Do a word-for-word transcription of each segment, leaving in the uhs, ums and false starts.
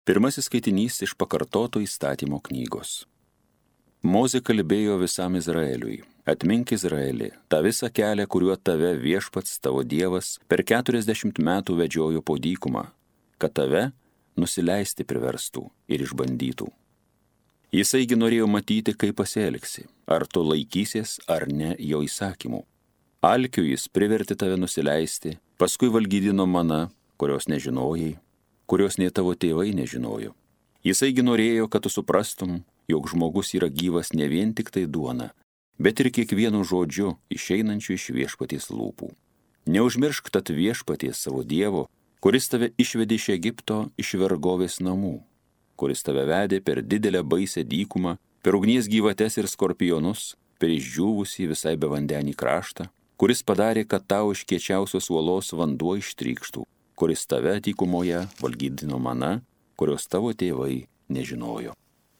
Pirmasis skaitinys iš pakartoto įstatymo knygos. Mozė kalbėjo visam Izraeliui: atmink Izraelį, tą visą kelią, kuriuo tave viešpats tavo Dievas per keturiasdešimt metų vedžiojo po dykumą, kad tave nusileisti priverstų ir išbandytų. Jisaigi norėjo matyti, kaip pasielgsi, ar tu laikysies ar ne jo įsakymų. Alkiu jis privertė tave nusileisti, paskui valgydino mana, kurios nežinojai, kurios nei tavo tėvai nežinojo. Jisaigi norėjo, kad tu suprastum, jog žmogus yra gyvas ne vien tik tai duona, bet ir kiekvienu žodžiu išeinančiu iš viešpaties lūpų. Neužmiršk tad viešpaties savo Dievo, kuris tave išvedė iš Egipto, iš vergovės namų, kuris tave vedė per didelę baisę dykumą, per ugnies gyvates ir skorpionus, per išdžiūvusį visai bevandenį kraštą, kuris padarė, kad tau iš kiečiausios uolos vanduo ištrykštų, kuris tave dykumoje valgydino mana, kurios tavo tėvai nežinojo.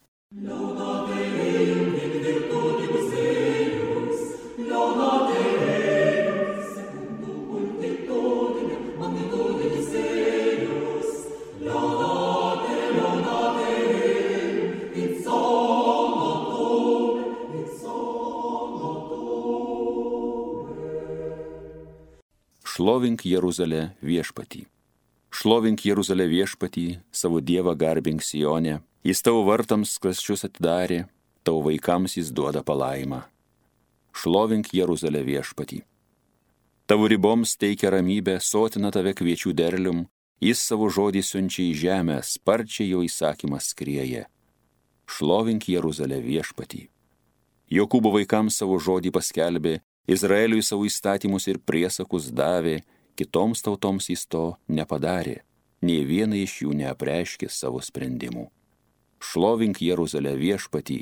Šlovink Jeruzalę viešpatį. Šlovink Jeruzalę viešpatį, savo Dievą garbink Sione. Jis tavo vartams klasčius atidarė, tavo vaikams jis duoda palaimą. Šlovink Jeruzalę viešpatį. Tavo riboms teikia ramybę, sotina tave kviečių derlium, jis savo žodį siunčia į žemę, sparčiai jo įsakymas skrieja. Šlovink Jeruzalę viešpatį. Jokūbo vaikams savo žodį paskelbė, Izraeliui savo įstatymus ir priesakus davė, kitoms tautoms jis to nepadarė, nei viena iš jų neapreiškė savo sprendimų. Šlovink Jeruzalę viešpatį.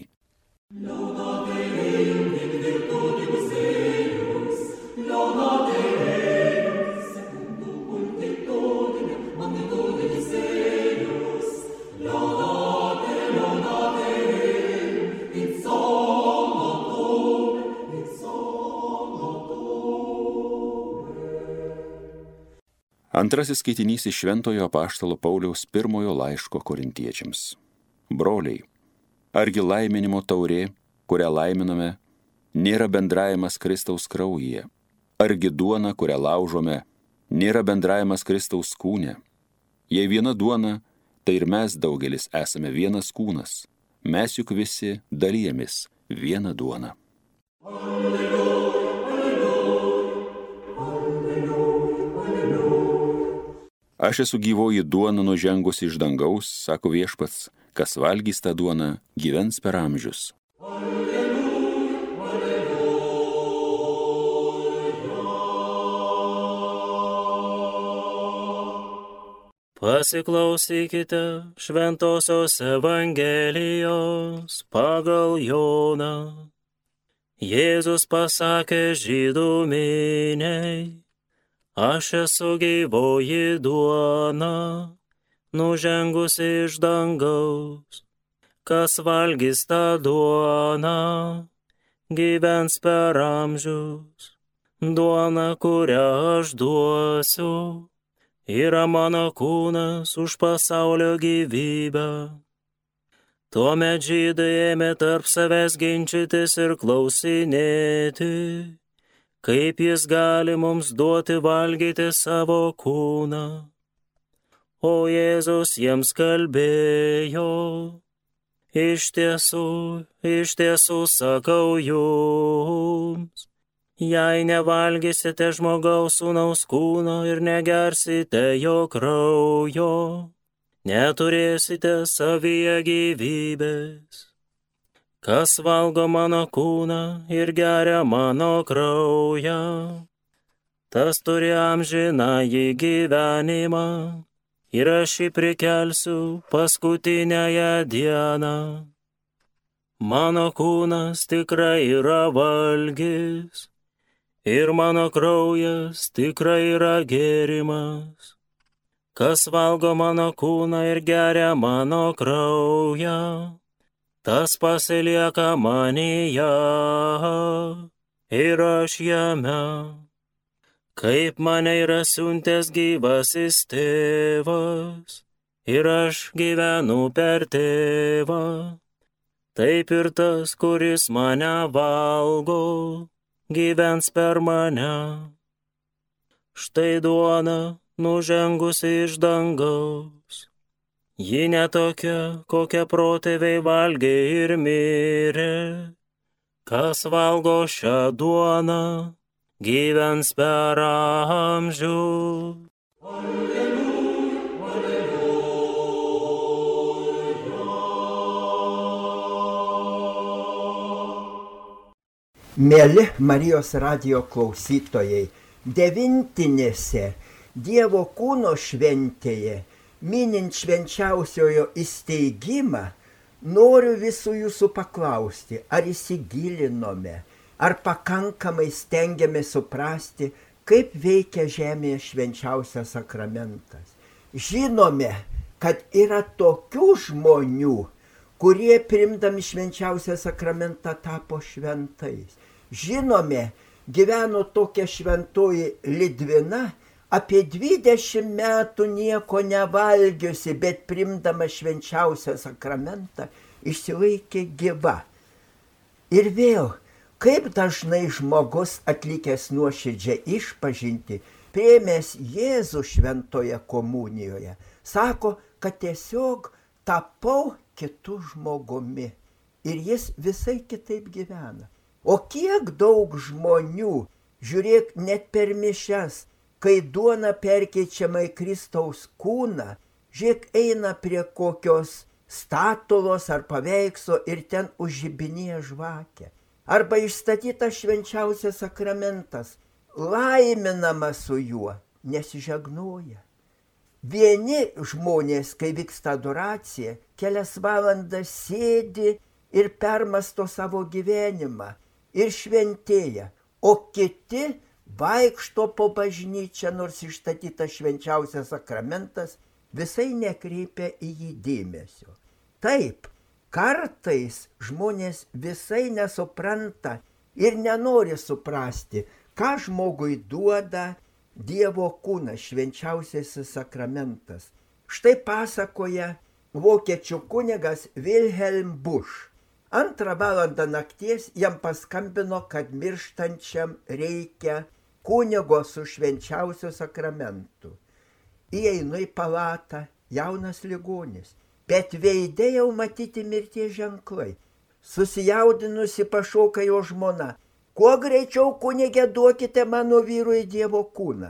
Antrasis skaitinys iš Šventojo apaštalo Pauliaus pirmojo laiško korintiečiams. Broliai, argi laiminimo taurė, kurią laiminame, nėra bendravimas Kristaus kraujyje? Argi duona, kurią laužome, nėra bendravimas Kristaus kūne? Jei viena duona, tai ir mes daugelis esame vienas kūnas. Mes juk visi dalijamės vieną duoną. Alleluja. Aš esu gyvoji duona nužengusi iš dangaus, sako viešpats, kas valgys tą duoną, gyvens per amžius. Alleluja, alleluja. Pasiklausykite šventosios Evangelijos pagal Joną. Jėzus pasakė žydų miniai: aš esu gyvoji duona, nužengusi iš dangaus. Kas valgys tą duoną, gyvens per amžius. Duona, kurią aš duosiu, yra mano kūnas už pasaulio gyvybę. Tuomet žydai ėmė tarp savęs ginčytis ir klausinėti, kaip jis gali mums duoti valgyti savo kūną. O Jėzus jiems kalbėjo: iš tiesų, iš tiesų sakau jums, jei nevalgysite žmogaus sūnaus kūno ir negersite jo kraujo, neturėsite savyje gyvybės. Kas valgo mano kūną ir geria mano kraują, tas turi amžinąjį gyvenimą, ir aš jį prikelsiu paskutiniąją dieną. Mano kūnas tikrai yra valgis, ir mano kraujas tikrai yra gėrimas. Kas valgo mano kūną ir geria mano kraują, tas pasilieka manyje ir aš jame. Kaip mane yra siuntęs gyvasis tėvas, ir aš gyvenu per tėvą. Taip ir tas, kuris mane valgo, gyvens per mane. Štai duona nužengusi iš dangaus. Ji netokia, kokią protėviai valgė ir mirė. Kas valgo šią duoną, gyvens per amžių. Mėly Marijos radijo klausytojai, devintinėse Dievo kūno šventėje, minint švenčiausiojo įsteigimą, noriu visų jūsų paklausti, ar įsigilinome, ar pakankamai stengiamės suprasti, kaip veikia žemėje švenčiausias sakramentas. Žinome, kad yra tokių žmonių, kurie priimdami švenčiausią sakramentą tapo šventais. Žinome, gyveno tokia šventoji Lidvina, apie dvidešimt metų nieko nevalgiusi, bet priimdama švenčiausią sakramentą išsilaikė gyva. Ir vėl, kaip dažnai žmogus atlikęs nuoširdžią išpažintį, priėmęs Jėzų šventoje komunijoje, sako, kad tiesiog tapau kitų žmogumi ir jis visai kitaip gyvena. O kiek daug žmonių, žiūrėk, net per mišias, kai duona perkeičiama į Kristaus kūną, žiūrėk, eina prie kokios statulos ar paveikslo ir ten užžibinėja žvakę. Arba išstatytas švenčiausias sakramentas, laiminama su juo, nesižegnoja. Vieni žmonės, kai vyksta adoracija, kelias valandas sėdi ir permasto savo gyvenimą ir šventėja, o kiti vaikšto po bažnyčią, nors išstatytas švenčiausias sakramentas, visai nekreipia į jį dėmesio. Taip, kartais žmonės visai nesupranta ir nenori suprasti, ką žmogui duoda Dievo kūnas, švenčiausiasis sakramentas. Štai pasakoja vokiečių kunigas Wilhelm Busch. Antrą valandą nakties jam paskambino, kad mirštančiam reikia kunigo su švenčiausiu sakramentu. Įeinu į palatą, jaunas ligonis, bet veide jau matyti mirties ženklai. Susijaudinusi pašoka jo žmona. Kuo greičiau, kunige, duokite mano vyrui Dievo kūną.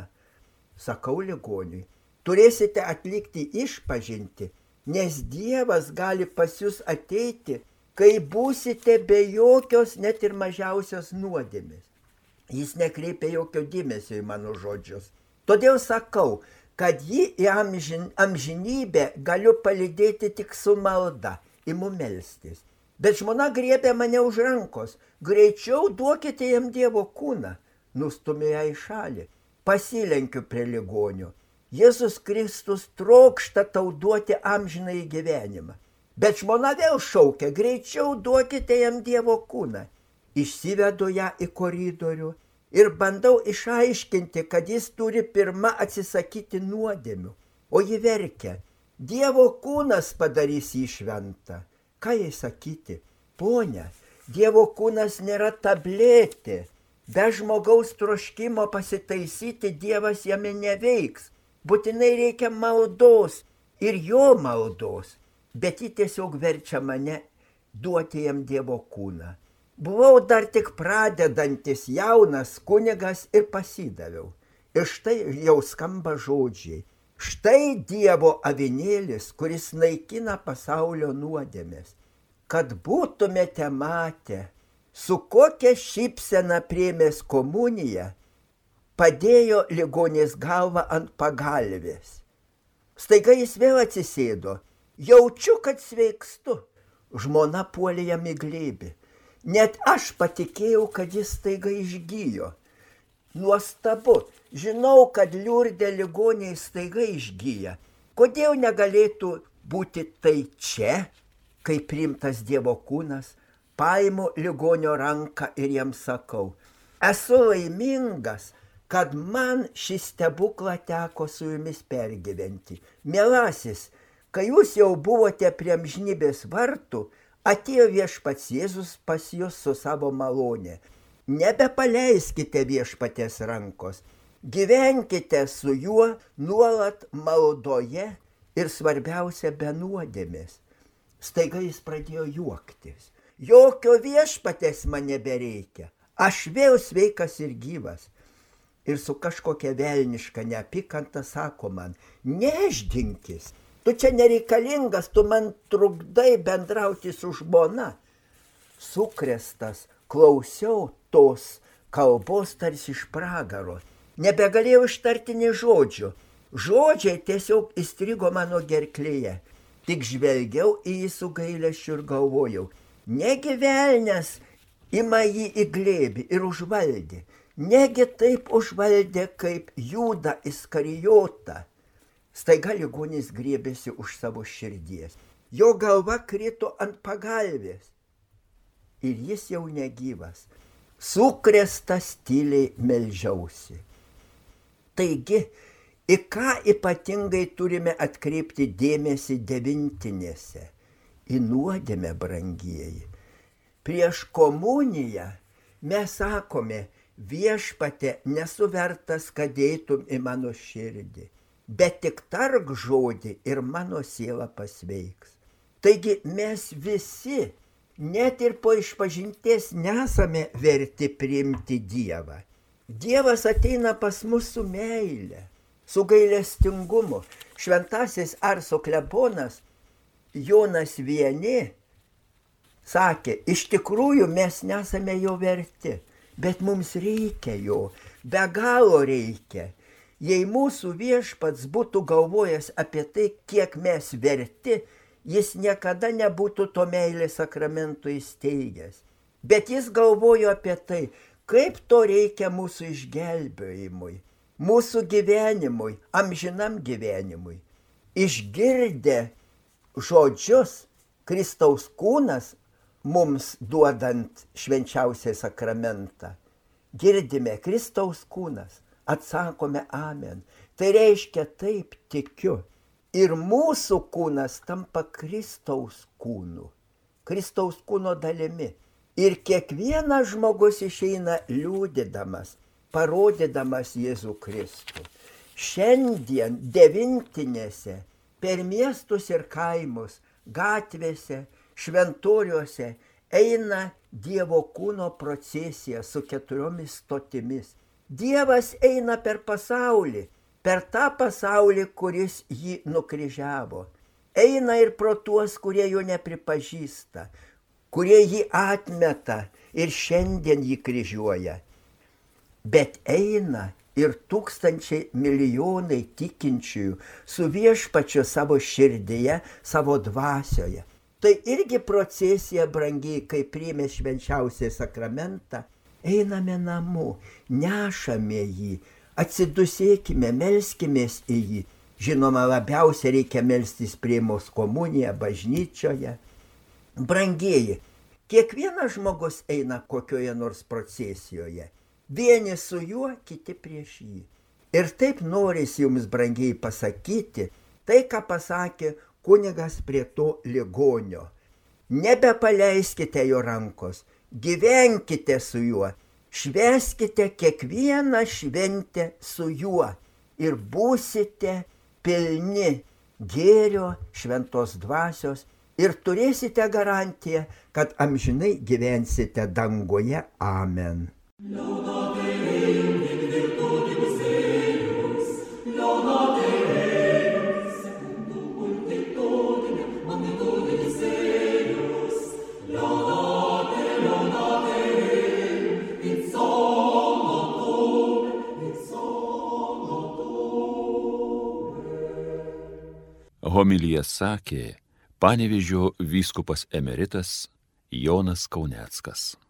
Sakau ligoniui, turėsite atlikti išpažintį, nes Dievas gali pas jūs ateiti, kai būsite be jokios net ir mažiausios nuodėmės. Jis nekreipia jokio dėmesio į mano žodžius. Todėl sakau, kad jį į amžin, amžinybę galiu palydėti tik su malda, imu melstis. Bet žmona griebė mane už rankos. Greičiau duokite jam Dievo kūną. Nustumė ją į šalį. Pasilenkiu prie ligonio. Jėzus Kristus trokšta tau duoti amžinąjį gyvenimą. Bet žmona vėl šaukia, greičiau duokite jam Dievo kūną. Išsivedu ją į koridorių ir bandau išaiškinti, kad jis turi pirma atsisakyti nuodėmių. O ji verkia, Dievo kūnas padarys jį šventą. Ką jai sakyti? Ponia, Dievo kūnas nėra tabletė. Be žmogaus troškimo pasitaisyti Dievas jame neveiks. Būtinai reikia maldos ir jo maldos. Bet ji tiesiog verčia mane duoti jam Dievo kūną. Buvau dar tik pradedantis jaunas kunigas ir pasidaviau. Ir štai jau skamba žodžiai. Štai Dievo avinėlis, kuris naikina pasaulio nuodėmės. Kad būtumėte matę, su kokia šypsena priėmęs komuniją, padėjo ligonės galvą ant pagalvės. Staiga jis vėl atsisėdo. Jaučiu, kad sveikstu. Žmona puolė jam į glėbį. Net aš patikėjau, kad jis staiga išgijo. Nuostabu. Žinau, kad Liurde ligoniai staiga išgyja. Kodėl negalėtų būti tai čia, kai priimtas Dievo kūnas? Paimu ligonio ranką ir jam sakau, esu laimingas, kad man šį stebuklą teko su jumis pergyventi. Mielasis, kai jūs jau buvote prie amžinybės vartų, atėjo viešpats Jėzus pas jūs su savo malonė. Nebepaleiskite viešpaties rankos, gyvenkite su juo nuolat maldoje ir svarbiausia be nuodėmės. Staiga jis pradėjo juoktis. Jokio viešpaties man nebereikia, aš vėl sveikas ir gyvas. Ir su kažkokia velniška neapykanta sako man, neždinkis, tu čia nereikalingas, tu man trukdai bendrauti su žmona. Sukrėstas klausiau tos kalbos tarsi iš pragaro. Nebegalėjau ištarti nė žodžių. Žodžiai tiesiog įstrigo mano gerklėje. Tik žvelgiau į jį su gailesčiu ir galvojau. Negi velnias ima jį į glėbį ir užvaldė. Negi taip užvaldė kaip Judą Iskarijotą. Staiga ligonis griebėsi už savo širdies. Jo galva krito ant pagalvės. Ir jis jau negyvas. Sukrėstas tyliai meldžiausi. Taigi, į ką ypatingai turime atkreipti dėmesį devintinėse? Į nuodėmę, brangieji. Prieš komuniją mes sakome, viešpatie, nesu vertas, kad eitum į mano širdį, bet tik tark žodį ir mano siela pasveiks. Taigi mes visi, net ir po išpažinties, nesame verti priimti Dievą. Dievas ateina pas mus su meile, su gailestingumu. Šventasis Arso klebonas Jonas Vieni sakė, iš tikrųjų mes nesame jo verti, bet mums reikia jo, be galo reikia. Jei mūsų viešpats būtų galvojęs apie tai, kiek mes verti, jis niekada nebūtų to meilės sakramento įsteigęs. Bet jis galvojo apie tai, kaip to reikia mūsų išgelbėjimui, mūsų gyvenimui, amžinam gyvenimui. Išgirdę žodžius, Kristaus kūnas mums duodant švenčiausią sakramentą, girdime Kristaus kūnas, atsakome amen. Tai reiškia taip tikiu. Ir mūsų kūnas tampa Kristaus kūnu, Kristaus kūno dalimi. Ir kiekvienas žmogus išeina liūdydamas, parodydamas Jėzų Kristų. Šiandien devintinėse, per miestus ir kaimus, gatvėse, šventoriuose eina Dievo kūno procesija su keturiomis stotimis. Dievas eina per pasaulį, per tą pasaulį, kuris jį nukryžiavo. Eina ir pro tuos, kurie jo nepripažįsta, kurie jį atmeta ir šiandien jį kryžiuoja. Bet eina ir tūkstančiai milijonai tikinčiųjų su viešpačiu savo širdyje, savo dvasioje. Tai irgi procesija, brangiai, kai priėmė švenčiausią sakramentą, einame namo, nešame jį, atsidusėkime, melskimės į jį. Žinoma, labiausiai reikia melstis priėmus komuniją bažnyčioje. Brangieji, kiekvienas žmogus eina kokioje nors procesijoje. Vieni su juo, kiti prieš jį. Ir taip norisi jums, brangiai, pasakyti tai, ką pasakė kunigas prie to ligonio. Nebepaleiskite jo rankos, gyvenkite su juo, švęskite kiekvieną šventę su juo ir būsite pilni gėrio, šventos dvasios ir turėsite garantiją, kad amžinai gyvensite danguje. Amen. Homiliją sakė Panevėžio vyskupas emeritas Jonas Kauneckas.